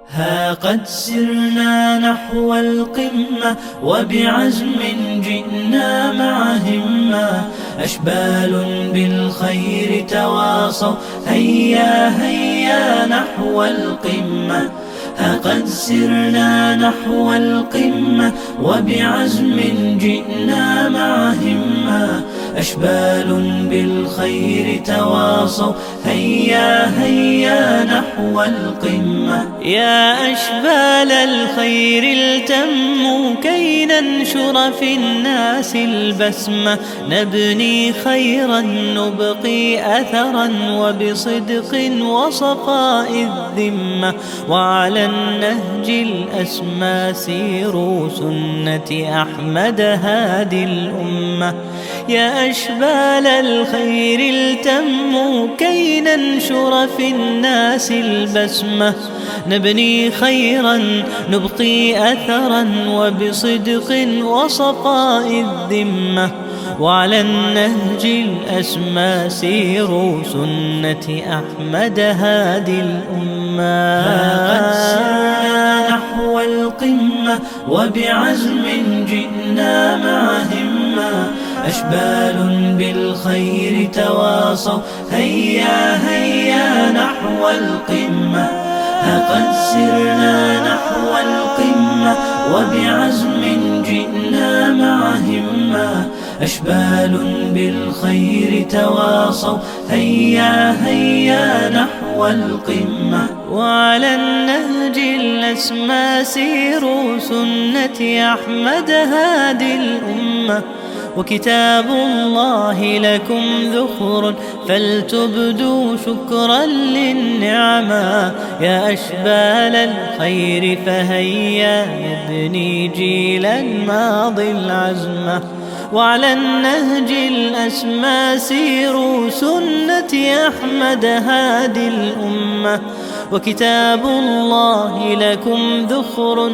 ها قد سرنا نحو القمة وبعزم جئنا مع همة، أشبال بالخير تواصوا هيا هيا نحو القمة. ها قد سرنا نحو القمة وبعزم جئنا مع همة، أشبال بالخير تواصوا هيا هيا نحو القمة. يا أشبال الخير التموا كي ننشر في الناس البسمة، نبني خيرا نبقي أثرا وبصدق وصفاء الذمة، وعلى النهج الأسمى سيروا سنة أحمد هادي الأمة. يا أشبال الخير التموا كي ننشر في الناس البسمة، نبني خيرا نبقي أثرا وبصدق وصفاء الذمة، وعلى النهج الأسمى سيروا سنة أحمد هادي الأمة. قد سرنا نحو القمة وبعزم جئنا مع همة، أشبال بالخير تواصوا هيا هيا نحو القمة. ها قد سرنا نحو القمة وبعزم جئنا مع همة، أشبال بالخير تواصوا هيا هيا نحو القمة. وعلى النهج الأسمى سيروا سنة أحمد هادي الأمة، وكتاب الله لكم ذخر فلتبدوا شكرا للنعمة. يا أشبال الخير فهيا نبني جيلا ماضي العزمة، وعلى النهج الأسمى سيروا سنة أحمد هادي الأمة، وكتاب الله لكم ذخر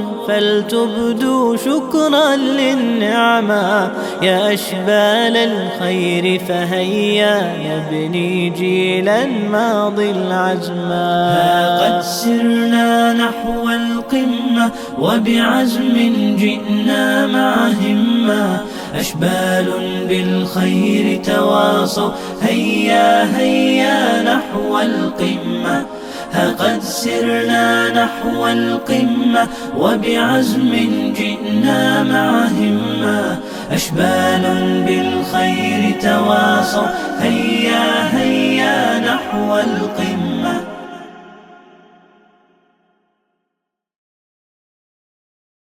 فلتبدوا شكرا للنعمة. يا أشبال الخير فهيا نبني جيلا ماضي العزمة. ها قد سرنا نحو القمة وبعزم جئنا مع همة، أشبال بالخير تواصوا هيا هيا نحو القمة. ها قد سرنا نحو القمة وبعزم جئنا مع همة، أشبال بالخير تواصوا هيا هيا نحو القمة.